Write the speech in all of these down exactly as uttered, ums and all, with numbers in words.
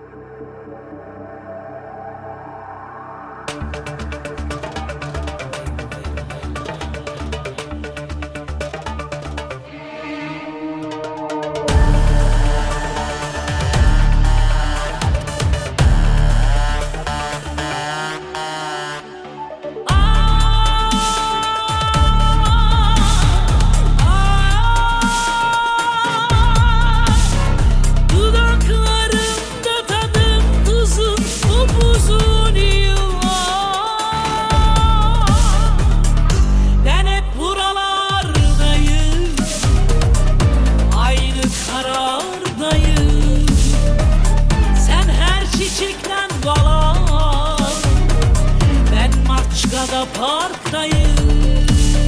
Parktayım.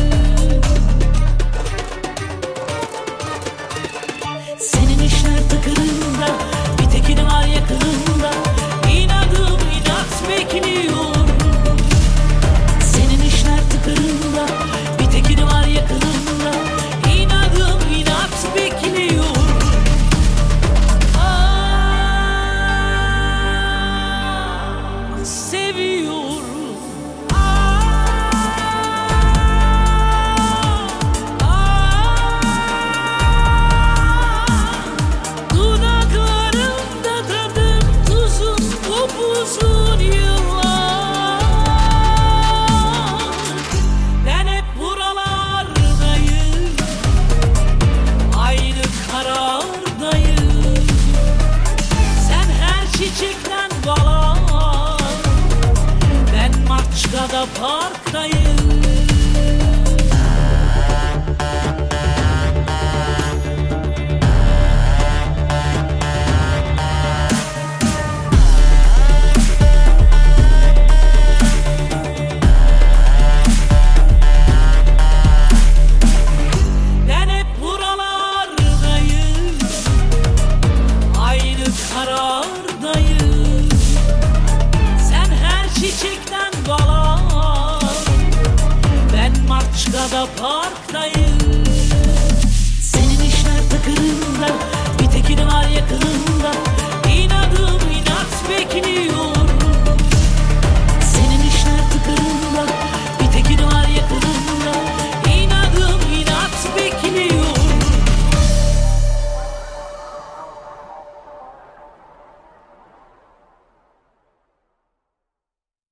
Senin işler tıkırında, bir tekini var yakınında. İnadım inat bekliyorum. Senin işler tıkırında, bir tekini var yakınında. İnadım inat bekliyorum. Ah, seviyorum. Uzun yıllar ben hep buralardayım, aynı karardayım. Sen her çiçekten bala, ben Maçka'da parktayım. Karardayım. Sen her çiçekten bala, ben Maçka'da parktayım. Senin işler tıkırında, bir tekini var yakınında.